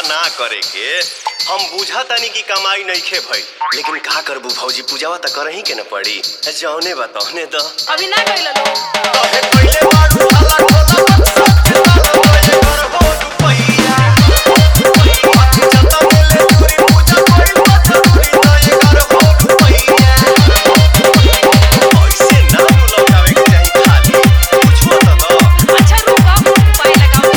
ना करे के। हम बुझा तानी की कमाई नइखे भई, लेकिन का करबू भौजी, पूजावा त करही के न पड़ी। जौने बताओने द अभी ना कइल लो कहे पहिले बारू हल्ला खोला मत सब के ताला ये करबो रुपैया जता मिले पूरी पूजा कोई मत पूरी तो ये करबो रुपैया ऐसे ना लौटावे के चाही खाली पूछो त द। अच्छा रुको उपाय लगाओ।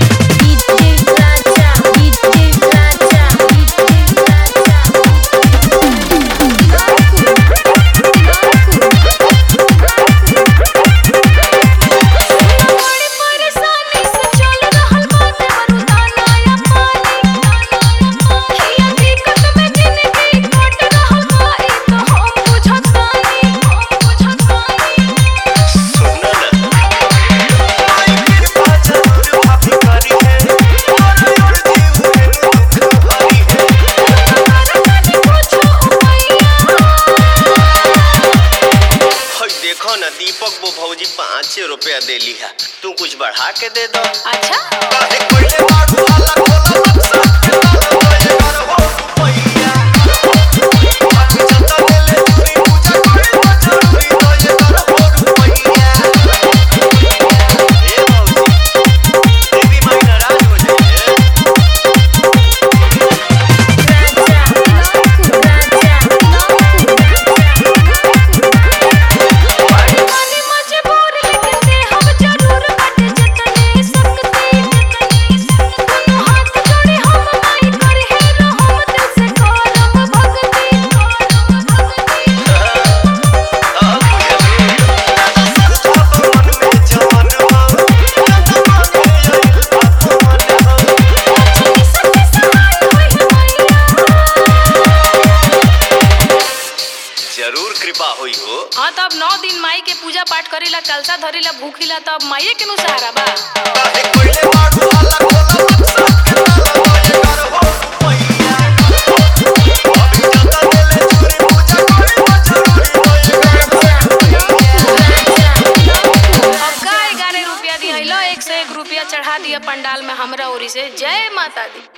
देखो ना दीपक वो भौजी 500 रुपया दे लिया, तू कुछ बढ़ा के दे दो। अच्छा काहे कोइले बारू हल्ला खोला मत सब के ताला ये करबो रुपैया जता मिले पूरी पूजा कोई मत जरूरी तो ये करबो रुपैया। ए भौजी देवी माई नाराज हो जाए। जरूर कृपा हुई हो। हाँ तब 9 दिन माई के पूजा पाठ करेला, कलसा धरेला, भूखिला, तब माई के नु सहारा बा। काहे कोइले बारू हल्ला खोला मत सब के ताला ये करबो रुपैया अभी जता मिले पूरी पूजा कोई मत जरूरी तो ये करबो रुपैया। अब का 11 रुपया दी हइलो, 101 रुपया चढ़ा दिया पंडाल में हमरा ओरी से। जय माता दी।